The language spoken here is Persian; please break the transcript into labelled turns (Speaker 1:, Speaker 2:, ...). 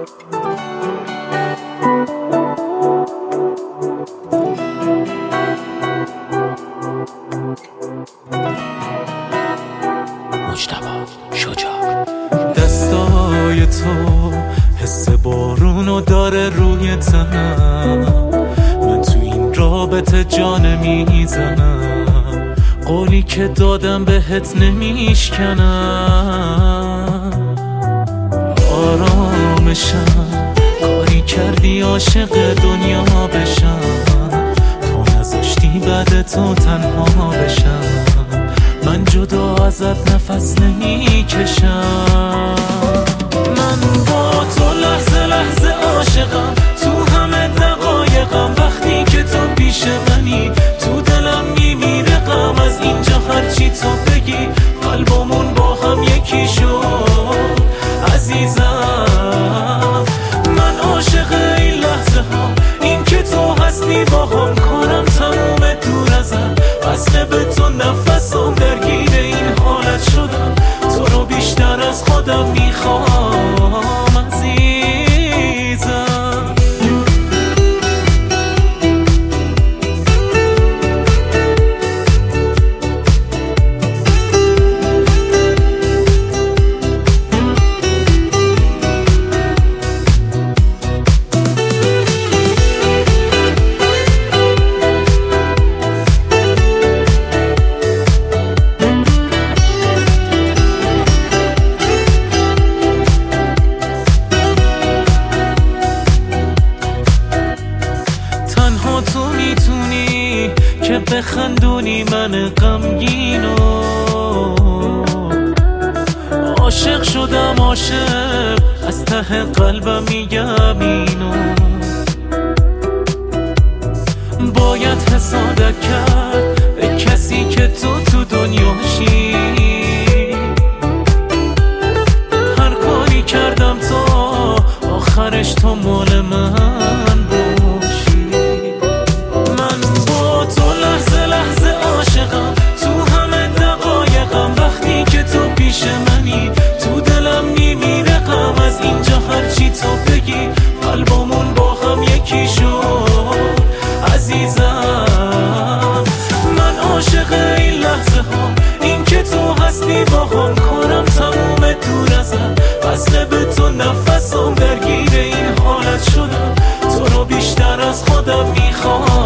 Speaker 1: مجتبی شجاع. دستای تو حس بارونو داره روی تنم، من تو این رابطه جان میزنم، قولی که دادم بهت نمیشکنم. آرامشم کاری کردی عاشق دنیا بشم، تو نذاشتی بعد تو تنها بشم، من جدا ازت نفس نمیکشم. من با تو لحظه لحظه عاشقم، تو همه دقایقم، وقتی که تو پیش منی تو دلم میمیره غم. از اینجا هرچی تو بگی قلبمون با هم یکی شد عزیزم. من عاشق این لحظه ها، این که تو هستی با هم، کارم تموم دور ازم، وصله به تو نفسم، درگیر این حالت شدم، تو رو بیشتر از خودم میخوام عزیزم. تو میتونی که بخندونی من غمگینو، عاشق شدم عاشق، از ته قلبم میگم اینو، باید حسادت کرد به کسی که تو دنیاشی. هر کاری کردم تا آخرش تو مال من باشی. من با تو لحظه لحظه عاشقم، تو همه دقایقم، وقتی که تو پیش منی تو دلم میمیره غم. از اینجا هرچی تو بگی قلبمون با هم یکی شد عزیزم. من عاشق این لحظه ها، این که تو هستی با هم، کارم تموم دور ازم، وصله به تو نفسم، درگیر این حالت شدم، تو رو بیشتر از خودم میخوام.